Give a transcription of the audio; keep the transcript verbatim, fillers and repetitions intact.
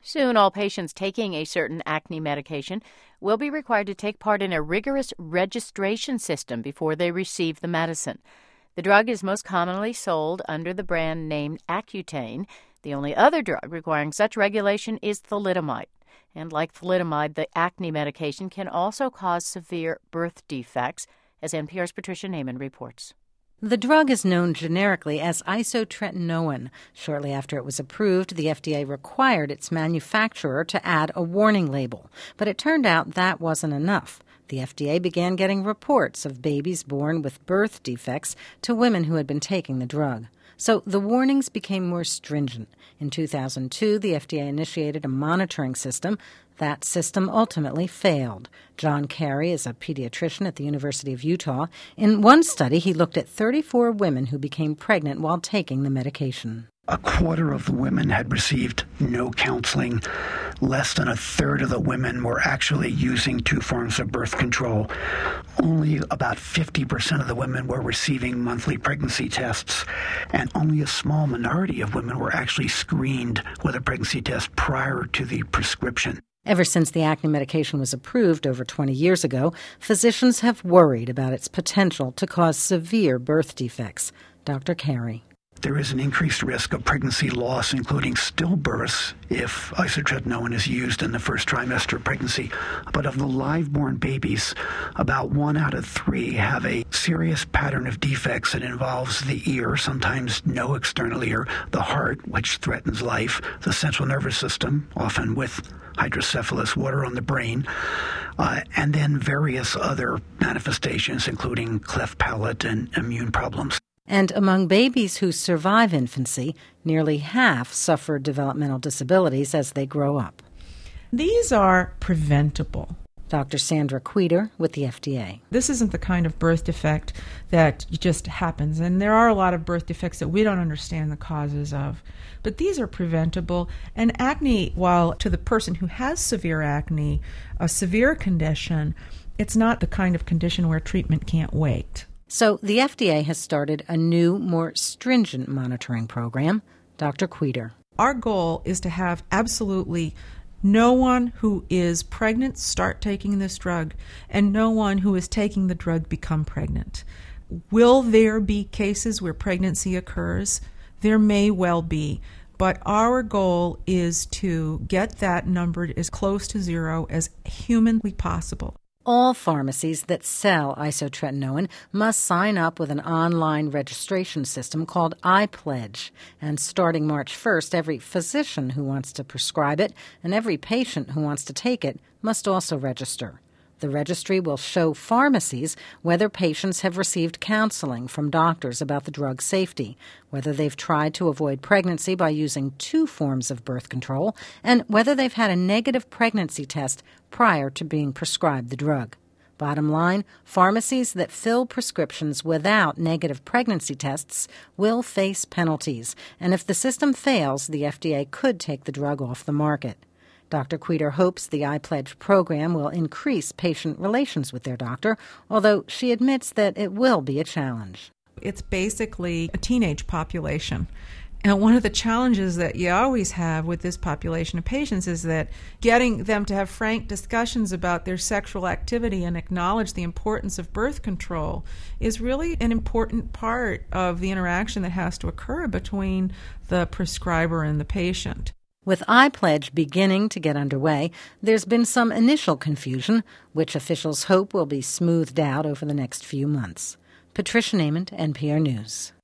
Soon, all patients taking a certain acne medication will be required to take part in a rigorous registration system before they receive the medicine. The drug is most commonly sold under the brand name Accutane. The only other drug requiring such regulation is thalidomide. And like thalidomide, the acne medication can also cause severe birth defects, as N P R's Patricia Naiman reports. The drug is known generically as isotretinoin. Shortly after it was approved, the F D A required its manufacturer to add a warning label. But it turned out that wasn't enough. The F D A began getting reports of babies born with birth defects to women who had been taking the drug. So the warnings became more stringent. In two thousand two, the F D A initiated a monitoring system. That system ultimately failed. John Carey is a pediatrician at the University of Utah. In one study, he looked at thirty-four women who became pregnant while taking the medication. A quarter of the women had received no counseling. Less than a third of the women were actually using two forms of birth control. Only about fifty percent of the women were receiving monthly pregnancy tests, and only a small minority of women were actually screened with a pregnancy test prior to the prescription. Ever since the acne medication was approved over twenty years ago, physicians have worried about its potential to cause severe birth defects. Doctor Carey. There is an increased risk of pregnancy loss, including stillbirths, if isotretinoin is used in the first trimester of pregnancy. But of the live-born babies, about one out of three have a serious pattern of defects that involves the ear, sometimes no external ear, the heart, which threatens life, the central nervous system, often with hydrocephalus, water on the brain, uh, and then various other manifestations, including cleft palate and immune problems. And among babies who survive infancy, nearly half suffer developmental disabilities as they grow up. These are preventable. Doctor Sandra Queter with the F D A. This isn't the kind of birth defect that just happens, and there are a lot of birth defects that we don't understand the causes of. But these are preventable, and acne, while to the person who has severe acne, a severe condition, it's not the kind of condition where treatment can't wait. So the F D A has started a new, more stringent monitoring program. Doctor Queter. Our goal is to have absolutely no one who is pregnant start taking this drug, and no one who is taking the drug become pregnant. Will there be cases where pregnancy occurs? There may well be. But our goal is to get that number as close to zero as humanly possible. All pharmacies that sell isotretinoin must sign up with an online registration system called iPledge. And starting March first, every physician who wants to prescribe it and every patient who wants to take it must also register. The registry will show pharmacies whether patients have received counseling from doctors about the drug's safety, whether they've tried to avoid pregnancy by using two forms of birth control, and whether they've had a negative pregnancy test prior to being prescribed the drug. Bottom line, pharmacies that fill prescriptions without negative pregnancy tests will face penalties, and if the system fails, the F D A could take the drug off the market. Doctor Queter hopes the iPledge program will increase patient relations with their doctor, although she admits that it will be a challenge. It's basically a teenage population. And one of the challenges that you always have with this population of patients is that getting them to have frank discussions about their sexual activity and acknowledge the importance of birth control is really an important part of the interaction that has to occur between the prescriber and the patient. With iPledge beginning to get underway, there's been some initial confusion, which officials hope will be smoothed out over the next few months. Patricia Naiman, N P R News.